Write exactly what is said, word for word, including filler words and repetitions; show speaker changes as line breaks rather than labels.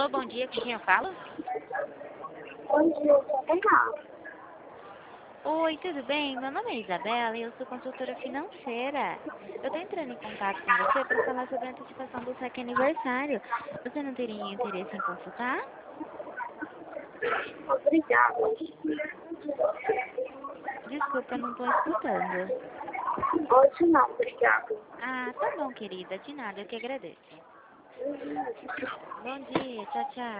Alô, bom dia, com quem eu falo?
Bom dia, Isabela.
Oi, tudo bem? Meu nome é Isabela e eu sou consultora financeira. Eu estou entrando em contato com você para falar sobre a antecipação do seu aniversário. Você não teria interesse em consultar?
Obrigada.
Desculpa, eu não estou escutando.
Hoje não, obrigada.
Ah, tá bom, querida. De nada, eu que agradeço. Bom dia, tchau, tchau.